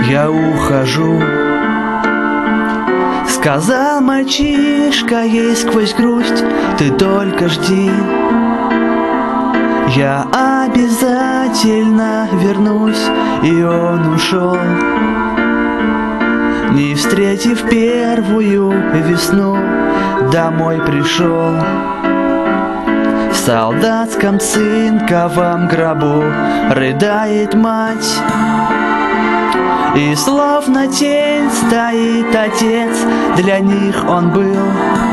я ухожу. Сказал мальчишка ей сквозь грусть: ты только жди, я обязательно вернусь. И он ушел, не встретив первую весну. Домой пришел в солдатском цинковом гробу. Рыдает мать, и словно тень стоит отец. Для них он был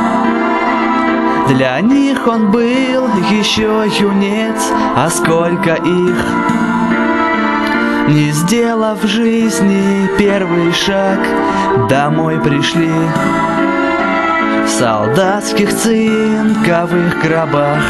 еще юнец. А сколько их, не сделав в жизни первый шаг, домой пришли в солдатских цинковых гробах.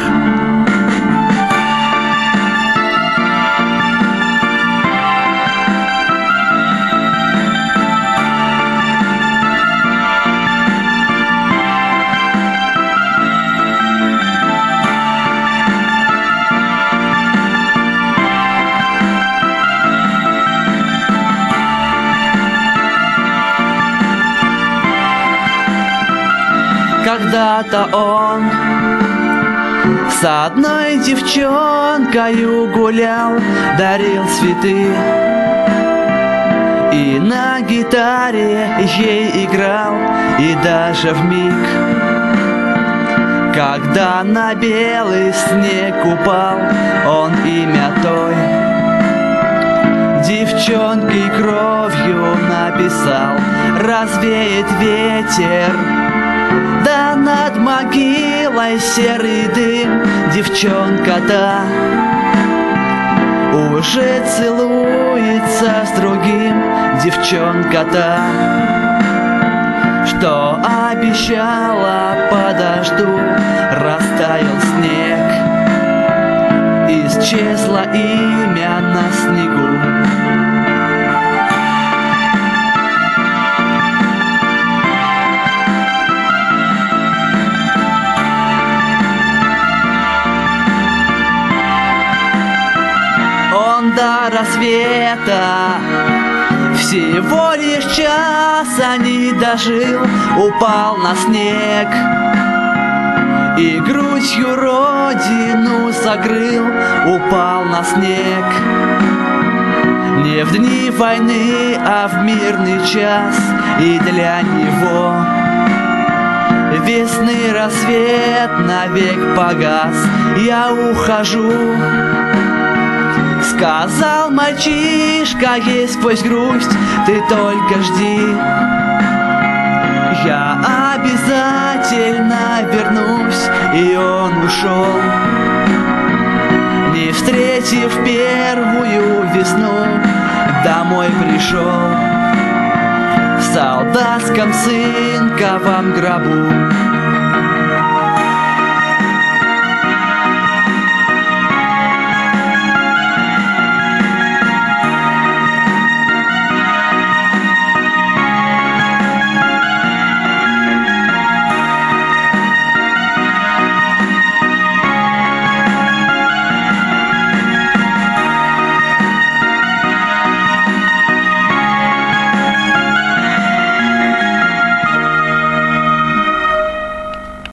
Когда-то он с одной девчонкою гулял, дарил цветы и на гитаре ей играл. И даже вмиг, когда на белый снег упал, он имя той девчонки кровью написал. Развеет ветер, да над могилой серый дым. Девчонка-то уже целуется с другим. Девчонка-то, что обещала подожду. Растаял снег, исчезло имя на снегу. До рассвета всего лишь часа не дожил. Упал на снег и грудью родину закрыл. Упал на снег не в дни войны, а в мирный час. И для него весны рассвет навек погас. Я ухожу, сказал мальчишка ей сквозь грусть, ты только жди, я обязательно вернусь. И он ушел, не встретив первую весну. Домой пришел в солдатском цинковом гробу.